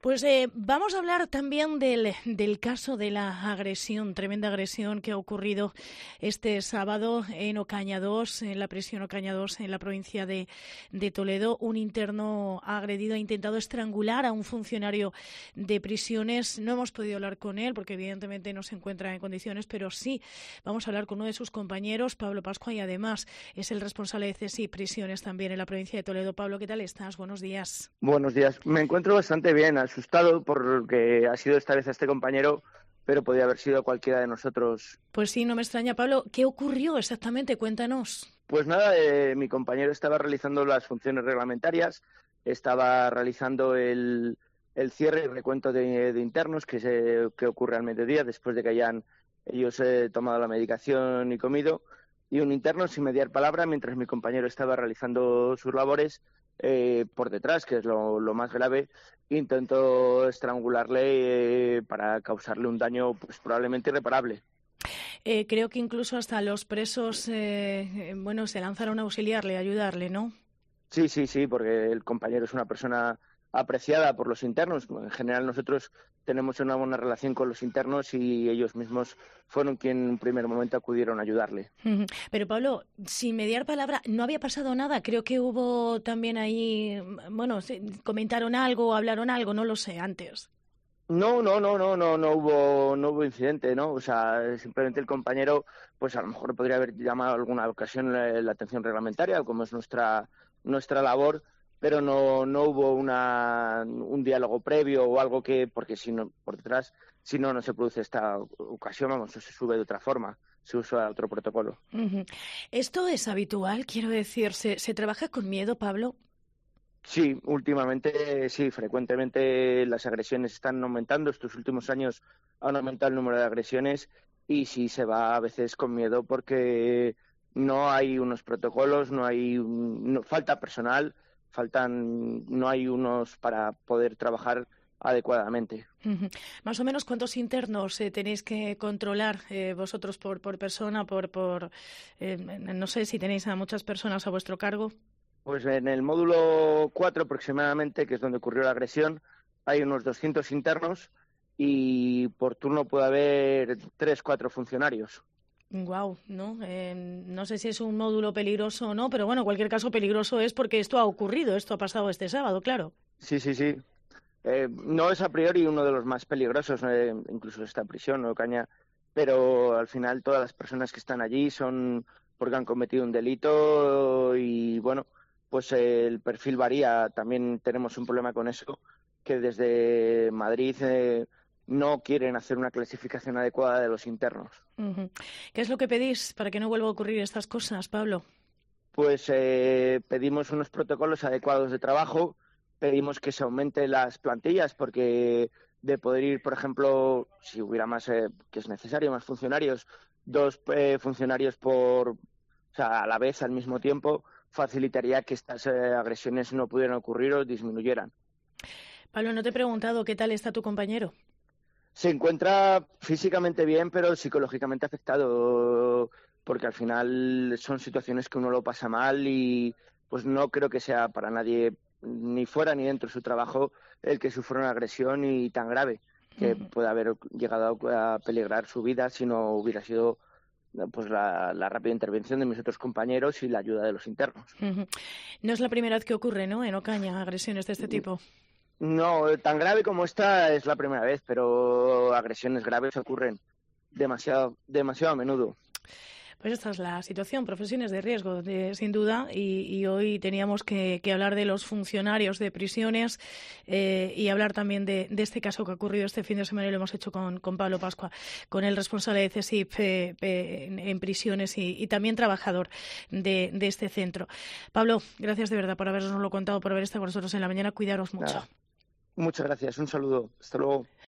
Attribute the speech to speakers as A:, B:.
A: Pues vamos a hablar también del caso de la agresión, tremenda agresión que ha ocurrido este sábado en Ocaña 2, en la prisión Ocaña 2, en la provincia de Toledo. Un interno ha agredido, ha intentado estrangular a un funcionario de prisiones. No hemos podido hablar con él porque evidentemente no se encuentra en condiciones, pero sí vamos a hablar con uno de sus compañeros, Pablo Pascua, y además es el responsable de CSI Prisiones también en la provincia de Toledo. Pablo, ¿qué tal estás? Buenos días.
B: Buenos días. Me encuentro bastante bien, asustado por lo que ha sido esta vez a este compañero, pero podía haber sido cualquiera de nosotros.
A: Pues sí, no me extraña, Pablo. ¿Qué ocurrió exactamente? Cuéntanos.
B: Pues nada, mi compañero estaba realizando las funciones reglamentarias, estaba realizando el cierre y recuento de internos que ocurre al mediodía después de que hayan ellos tomado la medicación y comido, y un interno sin mediar palabra mientras mi compañero estaba realizando sus labores. Por detrás, que es lo más grave, intentó estrangularle para causarle un daño pues probablemente irreparable.
A: Creo que incluso hasta los presos, se lanzaron a auxiliarle, a ayudarle, ¿no?
B: Sí, porque el compañero es una persona apreciada por los internos. En general nosotros tenemos una buena relación con los internos y ellos mismos fueron quienes en un primer momento acudieron a ayudarle.
A: Pero Pablo, sin mediar palabra, no había pasado nada. Creo que hubo también ahí, comentaron algo, hablaron algo, no lo sé, antes.
B: No hubo incidente, ¿no? O sea, simplemente el compañero, pues a lo mejor podría haber llamado alguna ocasión la atención reglamentaria, como es nuestra labor, pero no hubo un diálogo previo o algo porque si no, por detrás, si no se produce esta ocasión, vamos, se sube de otra forma, se usa otro protocolo.
A: Uh-huh. ¿Esto es habitual? Quiero decir, ¿se trabaja con miedo, Pablo?
B: Sí, últimamente sí, frecuentemente las agresiones están aumentando. Estos últimos años han aumentado el número de agresiones y sí se va a veces con miedo porque no hay unos protocolos, falta personal, no hay unos para poder trabajar adecuadamente.
A: Uh-huh. Más o menos, ¿cuántos internos tenéis que controlar vosotros por persona, no sé si tenéis a muchas personas a vuestro cargo?
B: Pues en el módulo 4 aproximadamente, que es donde ocurrió la agresión, hay unos 200 internos y por turno puede haber 3, 4 funcionarios.
A: Guau, ¿no? No sé si es un módulo peligroso o no, pero bueno, en cualquier caso peligroso es porque esto ha ocurrido, esto ha pasado este sábado, claro.
B: Sí. No es a priori uno de los más peligrosos, incluso esta prisión o Caña, pero al final todas las personas que están allí son porque han cometido un delito y bueno, pues el perfil varía. También tenemos un problema con eso, que desde Madrid no quieren hacer una clasificación adecuada de los internos.
A: Uh-huh. ¿Qué es lo que pedís para que no vuelva a ocurrir estas cosas, Pablo?
B: Pues pedimos unos protocolos adecuados de trabajo, pedimos que se aumenten las plantillas porque de poder ir, por ejemplo, si hubiera más, que es necesario, más funcionarios, 2 funcionarios o sea, a la vez, al mismo tiempo, facilitaría que estas agresiones no pudieran ocurrir o disminuyeran.
A: Pablo, no te he preguntado qué tal está tu compañero.
B: Se encuentra físicamente bien, pero psicológicamente afectado, porque al final son situaciones que uno lo pasa mal y pues no creo que sea para nadie, ni fuera ni dentro de su trabajo, el que sufra una agresión y tan grave, que
A: Uh-huh.
B: puede haber llegado a peligrar su vida si no hubiera sido pues la rápida intervención de mis otros compañeros y la ayuda de los internos.
A: Uh-huh. No es la primera vez que ocurre, ¿no? En Ocaña, agresiones de este tipo.
B: No, tan grave como esta es la primera vez, pero agresiones graves ocurren demasiado a menudo.
A: Pues esta es la situación, profesiones de riesgo, sin duda, y hoy teníamos que hablar de los funcionarios de prisiones y hablar también de este caso que ha ocurrido este fin de semana y lo hemos hecho con Pablo Pascua, con el responsable de CSI en prisiones y también trabajador de este centro. Pablo, gracias de verdad por habernoslo contado, por haber estado con nosotros en la mañana. Cuidaros mucho.
B: Nada. Muchas gracias, un saludo, hasta luego.